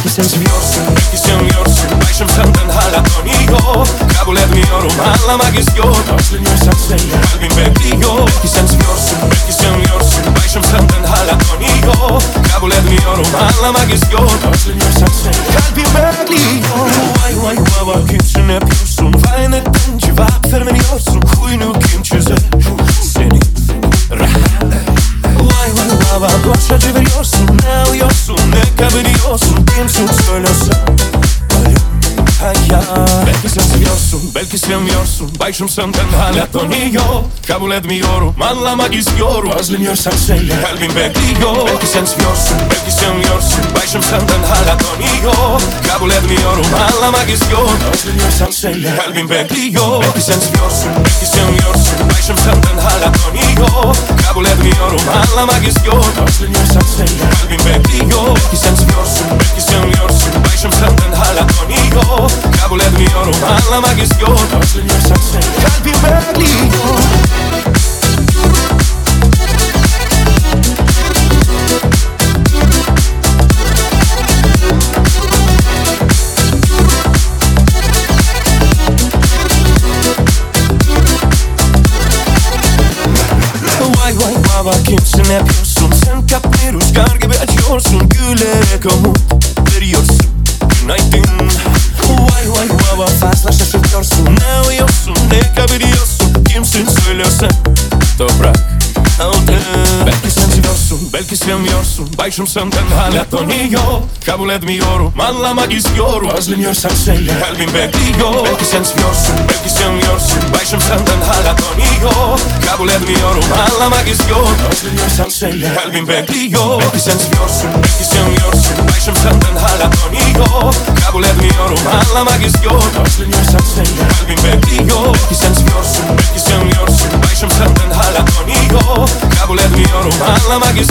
sen seviyorsun, belki sevmiyorsun. Başım senden hala dönüyor. Kabul etmiyorum, anlamak istiyorum. Özleniyorsan söyle, kalbim bekliyor. Belki sen seviyorsun, belki sevmiyorsun. Başım senden hala dönüyor. Kabul etmiyorum, anlamak istiyorum. Özleniyorsan söyle, kalbim bekliyor. Vay vay vay vay, kimsin yapıyorsun? Vay neden cevap vermiyorsun? Huyunu kim çözer? Seni rahat. Vay vay vay vay, boş acı veriyorsun. Ne uyuyorsun, ne kabiniyorsun? Kimsin söylesen? Belki sen seviyorsun, belki sevmiyorsun. Başım senden hala dönüyor. Kabul etmiyorum, anlamak istiyorum. Özleniyorsan söyle, kalbim bekliyor. Belki sen seviyorsun, belki sevmiyorsun. Başım senden hala dönüyor. Kabul etmiyorum, anlamak istiyorum. Özleniyorsan söyle, kalbim bekliyor. Belki sen seviyorsun, belki sevmiyorsun. Başım senden hala dönüyor. Kabul etmiyorum, anlamak istiyorum. Özleniyorsan söyle, kalbim bekliyor. Belki sen seviyorsun, belki sevmiyorsun. Başım senden hala dönüyor. Kabul etmiyorum, anlamak istiyorum. Özleniyorsan söyle, kalbim bekliyor. Vay vay vay vay, kimsin yapıyorsun? Sen kaplı rüzgar gibi açıyorsun. Gülerek umut veriyorsun. Günaydın. Vay vay vay vay, fazla şaşırtıyorsun. Ne uyuyorsun, ne kabiniyorsun? Kimsin söylesen? Toprak altın. Belki sen seviyorsun, belki sevmiyorsun. Başım senden hala dönüyor. Kabul etmiyorum, anlamak istiyorum. Özleniyorsan söyle, kalbim bekliyor. Belki sen seviyorsun, belki sevmiyorsun. Başım senden hala dönüyor. Kabul etmiyorum, anlamak istiyorum. Özleniyorsan söyle, kalbim bekliyor. Belki sen seviyorsun, belki sevmiyorsun. Başım senden hala dönüyor. Kabul etmiyorum, anlamak istiyorum. Özleniyorsan söyle, kalbim bekliyor. Belki sen seviyorsun, belki sevmiyorsun. Başım senden hala dönüyor. Kabul etmiyorum, anlamak istiyorum.